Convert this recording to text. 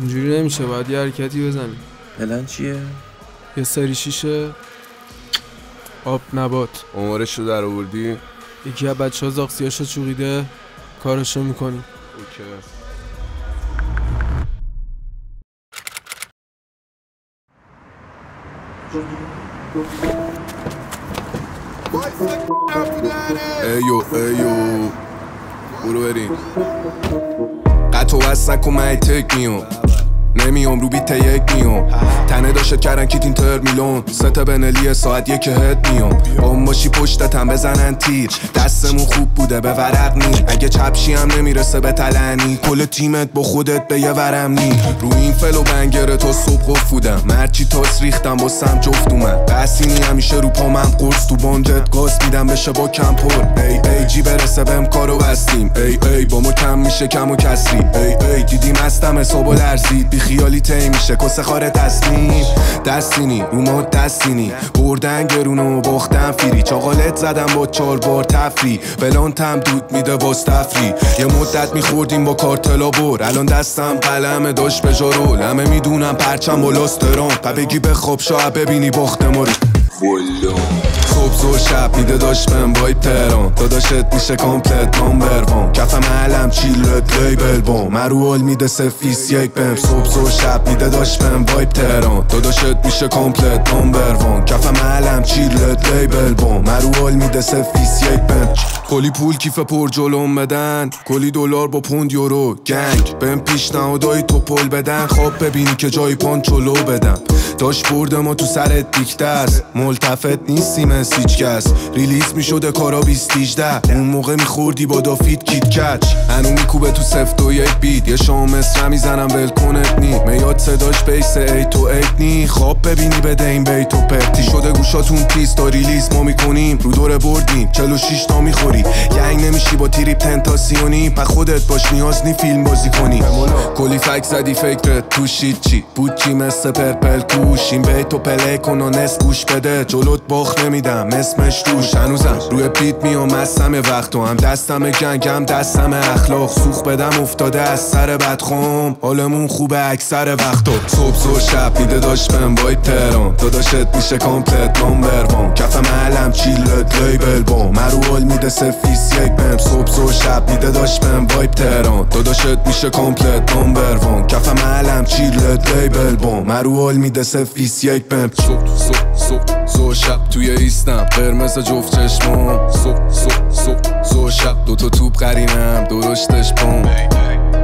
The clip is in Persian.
اینجوری نمیشه، باید یه حرکتی بزنیم. پلن چیه؟ یه سری شیشه آب نبات. عمرش رو در آوردی؟ یکی از بچه ها زاغسیاشو چوقیده، کارشو میکنیم. اوکی. ایو برو بریم. قطع و وصل نکن من تک میام، نمیام رو بیت یک میام. تنه داشت کردن کیت اینتر میلون، ست بنلی ساعت یک هد میام. بام باشی پشتتم بزنن تیر، دستمون خوب بوده به ورق نی. اگه چپشی هم نمیرسه به تلنی، کل تیمت با خودت به یه ورم نی. رو این فلو بنگره تا صبح قفودم، مرچی تاس ریختم با سم جفت اومد. بسینی همیشه رو پامم قرص، تو بانجت گاز میدم بشه با کم پر. ای جی برسه بهم کارو بستیم. ای با ما کم میشه کم و کسری. ای دیدیم هستم حسابو لرزید، بی خیالی تی میشه کسه خاره تصمیم. دستینی رو ما دستینی، بردن گرونو باختن فیری. چاقالت زدم با 4 بار تفری، بلانتم دود میده باز تفری. یه مدت میخوردیم با کارتلا بر، الان دستم قلمه داشت به جارو. همه میدونم پرچم بالاست ترام، پا بگی بخواب شاید ببینی باخت ما رو. صبح زور شب میده داشت بهم وایب تهران، داداشت میشه کامپلت نامبر وان. کف محلم چیلت لیبل بام، مرو حال میده سفیس یک بهم. صبح زور شب میده داشت بهم وایب تهران، داداشت میشه کامپلت نامبر وان. کف محلم چیلت لیبل بام، مرو حال میده سفیس یک بهم. کلی پول کیف پر جلوم بدن، کلی دلار با پوند یورو گنگ. بهم پیشنهادای تو پل بدن، خواب ببینی که جای پانچولو بدم. داش برده ما تو سرت دیکته است، ملتفت نیستیم از هیچ کس. ریلیز میشده کارا 2018، اون موقع میخوردی با دافید کیت کچ. هنو میکوبه تو سفت و یک بیت، یه شام مصر میزنم ولکنت نی. میاد صداش بیس 8 تو 8 نی، خواب ببینی بده این بیت و پرتی. شده گوشاتون تیز تا ریلیز ما میکنیم، رو دوره بردیم 46 تا میخوری. گنگ نمیشی با تریپ تنتاسیونی، پا خودت باش نیاز نی فیلم بازی کنی. کلی فک زدی فکرت توشید چی بود چی مثل پرپل کوش. این بیتو پلی کن و نست گوش بده، جلوت باخت نمیدم اسمش روش. هنوزم روی بیت میام مستم وقتو، هم دستم گنگ هم دستم اخلاق. سوخ بدم افتاده از سر بدخوام، حالمون خوبه اکثر وقتا. صبح زور شب میده داشت بهم وایب تهران، داداشت میشه کامپلت نامبر وان. کف محلم چیلت لیبل بام، مرو حال میده سفیس یک بهم. صبح زور شب میده داشت بهم وایب تهران، داداشت میشه کامپلت نامبر وان. کف محلم چیلت لیبل بام، مرو حال میده سفیس یک بهم. صبح شب توی ایستم قرمز جفت چشمام. صبح شب دوتا توپ قرینم درشتش پام.